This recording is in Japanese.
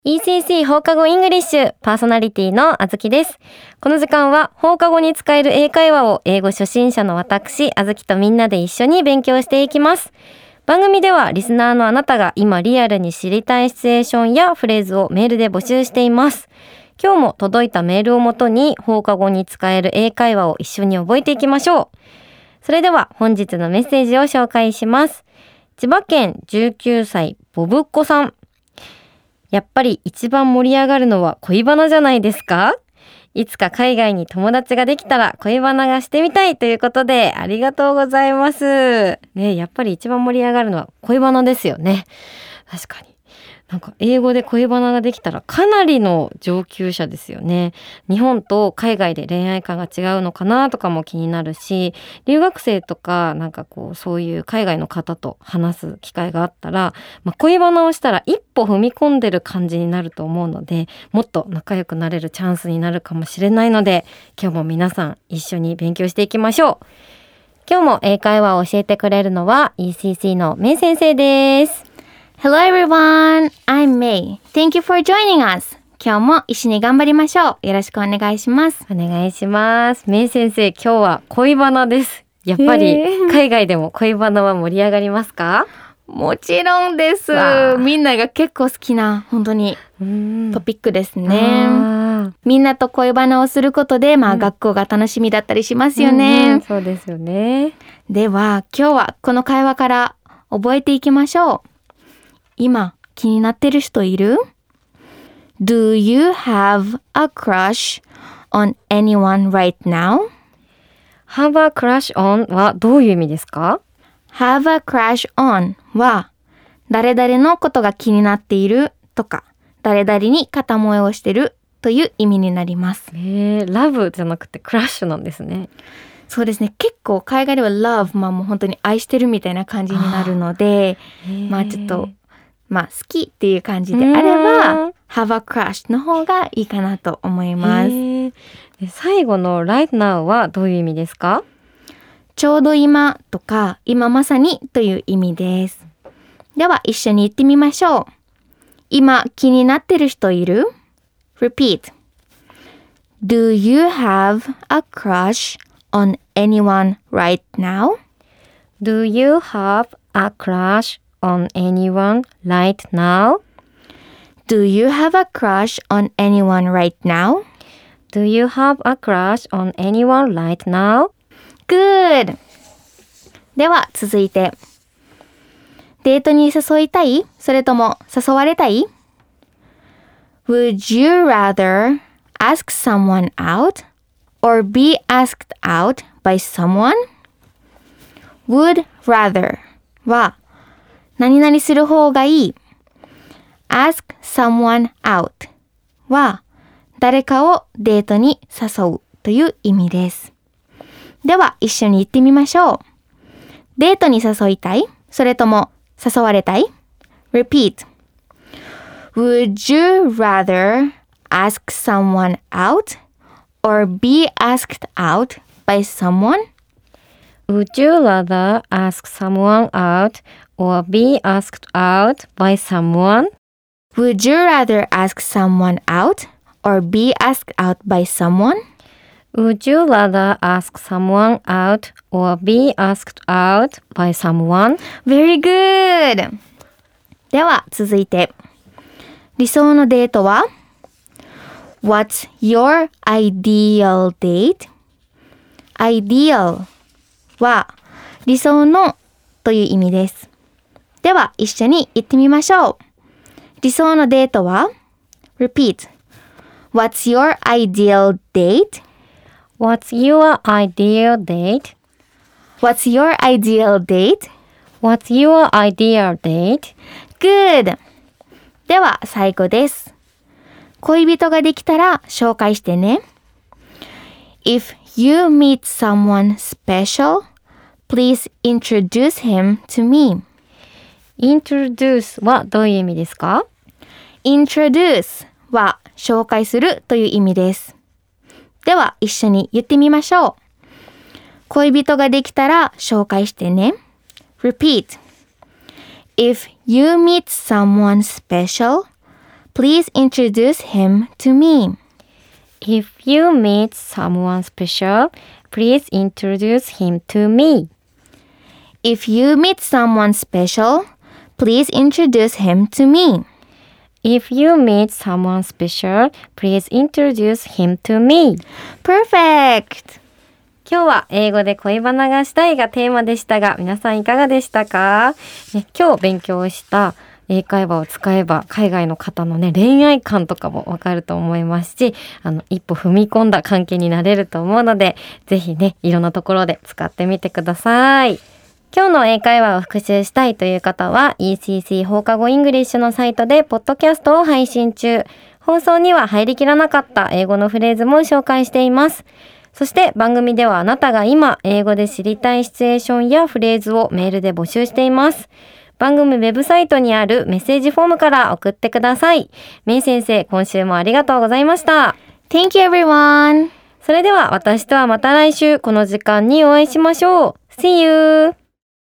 ECC 放課後イングリッシュパーソナリティのあずきです。この時間は放課後に使える英会話を英語初心者の私あずきとみんなで一緒に勉強していきます。番組ではリスナーのあなたが今リアルに知りたいシチュエーションやフレーズをメールで募集しています。今日も届いたメールをもとに放課後に使える英会話を一緒に覚えていきましょう。それでは本日のメッセージを紹介します。千葉県19歳ボブっ子さん。やっぱり一番盛り上がるのは恋バナじゃないですか？いつか海外に友達ができたら恋バナがしてみたいということでありがとうございます。ね、やっぱり一番盛り上がるのは恋バナですよね。確かに。なんか英語で恋バナができたらかなりの上級者ですよね。日本と海外で恋愛観が違うのかなとかも気になるし、留学生とかなんかこうそういう海外の方と話す機会があったら、恋バナをしたら一歩踏み込んでる感じになると思うので、もっと仲良くなれるチャンスになるかもしれないので、今日も皆さん一緒に勉強していきましょう。今日も英会話を教えてくれるのは ECC のメイ先生です。 Hello everyone, I'm May. Thank you for joining us. 今日も一緒に頑張りましょう。よろしくお願いします。 お願いします。メイ先生、今日は恋バナです。やっぱり海外でも恋バナは盛り上がりますか？ もちろんです。みんなが結構好きな本当にトピックですね。みんなと恋バナをすることで、学校が楽しみだったりしますよね。 そうですよね。 では今日はこの会話から覚えていきましょう。今気になってる人いる？ Do you have a crush on anyone right now? Have a crush on はどういう意味ですか？ Have a crush on は誰々のことが気になっているとか誰々に片思いをしてるという意味になります。 ラブじゃなくてクラッシュなんですね。 そうですね。結構海外では love もう本当に愛してるみたいな感じになるので、ちょっと好きっていう感じであれば have a crush の方がいいかなと思います。 最後の right now はどういう意味ですか？ ちょうど今とか今まさにという意味です。では一緒に言ってみましょう。今気になってる人いる？ Repeat. Do you have a crush on anyone right now? Do you have a crush on anyone right now? Do you have a crush on anyone right now? Do you have a crush on anyone right now? Good! では続いて、デートに誘いたい？それとも誘われたい？ Would you rather ask someone out or be asked out by someone? Would rather は何々する方がいい。ask someone out は誰かをデートに誘うという意味です。では一緒に言ってみましょう。デートに誘いたい？それとも誘われたい？ Repeat. Would you rather ask someone out or be asked out by someone? Would you rather ask someone out or be asked out by someone? Would you rather ask someone out or be asked out by someone? Would you rather ask someone out or be asked out by someone? Very good! では続いて、理想のデートは？ What's your ideal date? Ideal は理想のという意味です。では一緒に言ってみましょう。理想のデートは？ Repeat. What's your ideal date? What's your ideal date? What's your ideal date? What's your ideal date? Good! では最後です。恋人ができたら紹介してね。If you meet someone special, please introduce him to me. Introduce はどういう意味ですか？ Introduce は紹介するという意味です。では一緒に言ってみましょう。恋人ができたら紹介してね。Repeat. If you meet someone special, please introduce him to me. If you meet someone special, please introduce him to me. If you meet someone special, please introduce him to me. If you meet someone special, please introduce him to me. Perfect! 今日は英語で恋バナがしたいがテーマでしたが、皆さんいかがでしたか？ね、今日勉強した英会話を使えば海外の方のね、恋愛観とかもわかると思いますし、一歩踏み込んだ関係になれると思うので、ぜひね、いろんなところで使ってみてください。今日の英会話を復習したいという方は ECC 放課後イングリッシュのサイトでポッドキャストを配信中。放送には入りきらなかった英語のフレーズも紹介しています。そして番組ではあなたが今英語で知りたいシチュエーションやフレーズをメールで募集しています。番組ウェブサイトにあるメッセージフォームから送ってください。メイ先生、今週もありがとうございました。 Thank you everyone! それでは私とはまた来週この時間にお会いしましょう。See you!